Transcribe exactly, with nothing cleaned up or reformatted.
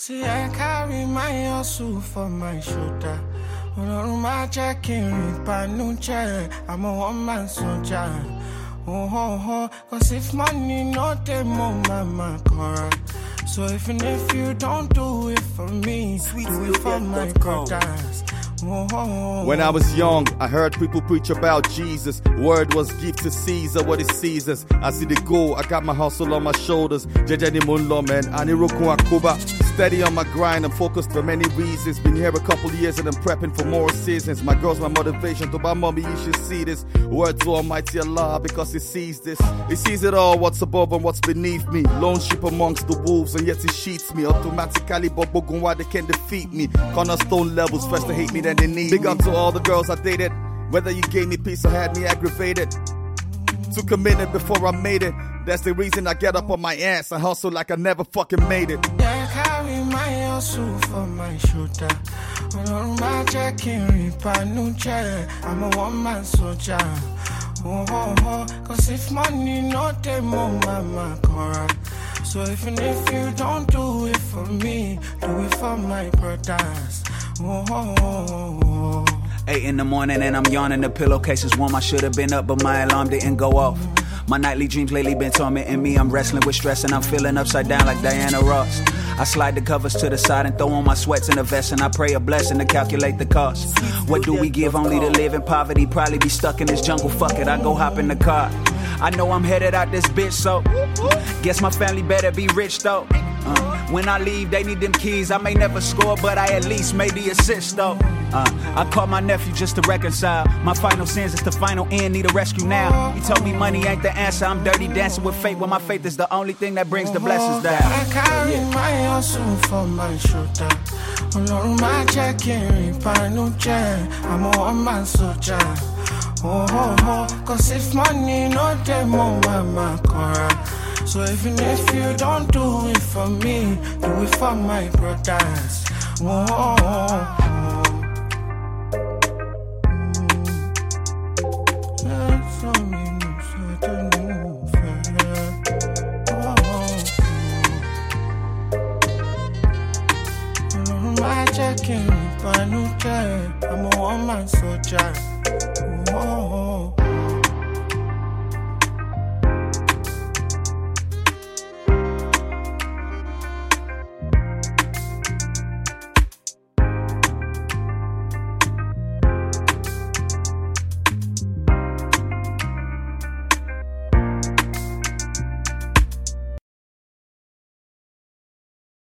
See, I carry my hustle for my shoulder. On my jacket, I'm a one-man soldier. Oh, oh, oh, cause if money not the more, mama, correct. So even if you don't do it for me, Sweet do it for my brothers. Oh, oh, oh. When I was young, I heard people preach about Jesus. Word was give to Caesar what is Caesar's. I see the go, I got my hustle on my shoulders. Jejani Munlo, man, Anirokun Akuba. Steady on my grind, I'm focused for many reasons. Been here a couple years and I'm prepping for more seasons. My girl's my motivation, to my mommy, you should see this. Word to Almighty Allah, because He sees this. He sees it all, what's above and what's beneath me. Lone sheep amongst the wolves, and yet He sheets me. Automatically, Bobogunwa, they can defeat me. Cornerstone levels, first to hate me, then they need Big me. Up to all the girls I dated. Whether you gave me peace or had me aggravated. Took a minute before I made it. That's the reason I get up on my ass and hustle like I never fucking made it. Yeah, I carry my hustle for my shoulder. On my jacket, I'm a one-man soldier. Oh, oh, oh, cause if money not the more, mama, correct. So even if you don't do it for me, do it for my brothers. Oh, oh, oh, oh. Eight in the morning and I'm yawning, the pillowcase is warm. I should have been up, but my alarm didn't go off. My nightly dreams lately been tormenting me. I'm wrestling with stress and I'm feeling upside down like Diana Ross. I slide the covers to the side and throw on my sweats in a vest, and I pray a blessing to calculate the cost. What do we give only to live in poverty? Probably be stuck in this jungle, fuck it, I go hop in the car. I know I'm headed out this bitch, so guess my family better be rich though. Uh, when I leave, they need them keys. I may never score, but I at least made the assist though. Uh, I called my nephew just to reconcile. My final sins is the final end, need a rescue now. He told me money ain't the answer. I'm dirty dancing with fate when my faith is the only thing that brings the blessings down. I carry my hustle for my shoulder. On my jacket, I'm a one-man soldier. Oh, oh, oh, cause if money not the more, mama, correct. So even if you don't do it for me, do it for my brothers. Oh, oh, oh, oh. That's all me know, so I don't know. Oh, oh, oh. My jacket, I'm a one-man soldier. Oh,